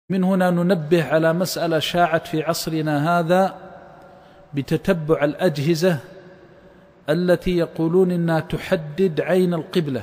من هنا ننبه على مسألة شاعت في عصرنا هذا بتتبع الأجهزة التي يقولون إنها تحدد عين القبلة،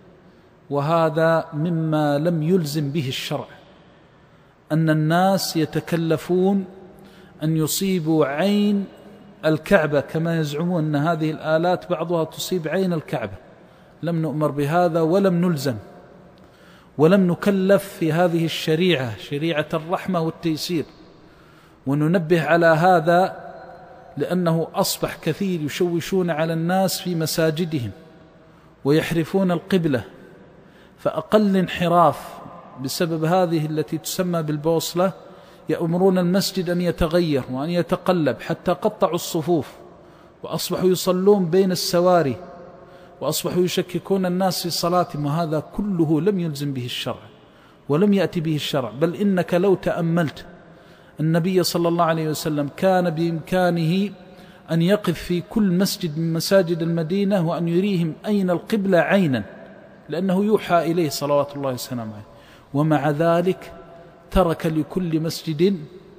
وهذا مما لم يلزم به الشرع، أن الناس يتكلفون أن يصيبوا عين الكعبة كما يزعمون أن هذه الآلات بعضها تصيب عين الكعبة. لم نؤمر بهذا ولم نلزم ولم نكلف في هذه الشريعة، شريعة الرحمة والتيسير. وننبه على هذا لأنه أصبح كثير يشوشون على الناس في مساجدهم ويحرفون القبلة، فأقل انحراف بسبب هذه التي تسمى بالبوصلة يأمرون المسجد أن يتغير وأن يتقلب حتى قطعوا الصفوف، وأصبحوا يصلون بين السواري، وأصبحوا يشككون الناس في صلاتهم، وهذا كله لم يلزم به الشرع ولم يأتي به الشرع. بل إنك لو تأملت النبي صلى الله عليه وسلم كان بإمكانه أن يقف في كل مسجد من مساجد المدينة وأن يريهم أين القبلة عينا، لأنه يوحى إليه صلوات الله وسلامه عليه، ومع ذلك ترك لكل مسجد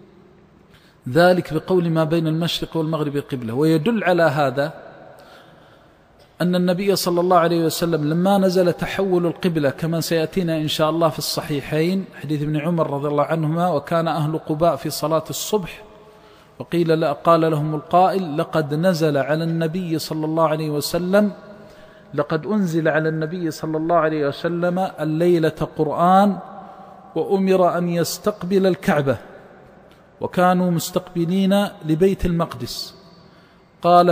ذلك بقول ما بين المشرق والمغرب قبلة. ويدل على هذا أن النبي صلى الله عليه وسلم لما نزل تحول القبلة كما سيأتينا إن شاء الله في الصحيحين حديث ابن عمر رضي الله عنهما، وكان أهل قباء في صلاة الصبح وقيل قال لهم القائل لقد نزل على النبي صلى الله عليه وسلم لقد أنزل على النبي صلى الله عليه وسلم الليلة قرآن وأمر أن يستقبل الكعبة، وكانوا مستقبلين لبيت المقدس. قال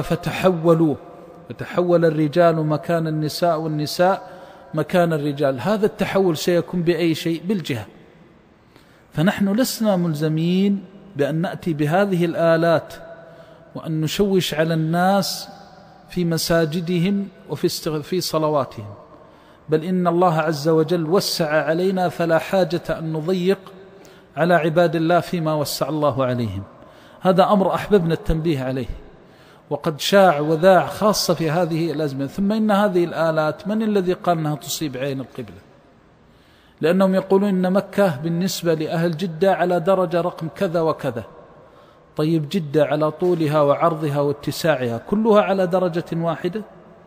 فتحول الرجال مكان النساء والنساء مكان الرجال. هذا التحول سيكون بأي شيء؟ بالجهة. فنحن لسنا ملزمين بأن نأتي بهذه الآلات وأن نشوش على الناس في مساجدهم وفي صلواتهم، بل إن الله عز وجل وسع علينا فلا حاجة أن نضيق على عباد الله فيما وسع الله عليهم. هذا أمر أحببنا التنبيه عليه، وقد شاع وذاع خاصة في هذه الأزمة. ثم إن هذه الآلات من الذي قال أنها تصيب عين القبلة؟ لأنهم يقولون إن مكة بالنسبة لأهل جدة على درجة رقم كذا وكذا. طيب جدة على طولها وعرضها واتساعها كلها على درجة واحدة؟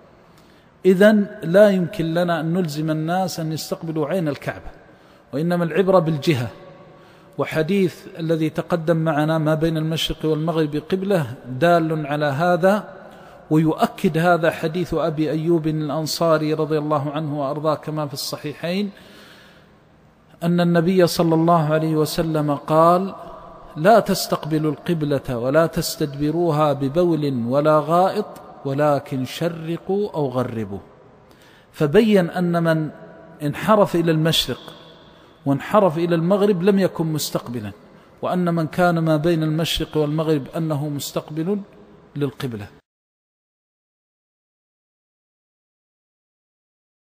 إذن لا يمكن لنا أن نلزم الناس أن يستقبلوا عين الكعبة، وإنما العبرة بالجهة. وحديث الذي تقدم معنا ما بين المشرق والمغرب قبلة دال على هذا، ويؤكد هذا حديث أبي أيوب الأنصاري رضي الله عنه وأرضاه كما في الصحيحين أن النبي صلى الله عليه وسلم قال لا تستقبلوا القبلة ولا تستدبروها ببول ولا غائط ولكن شرقوا أو غربوا. فبين أن من انحرف إلى المشرق وانحرف إلى المغرب لم يكن مستقبلا، وأن من كان ما بين المشرق والمغرب أنه مستقبل للقبلة.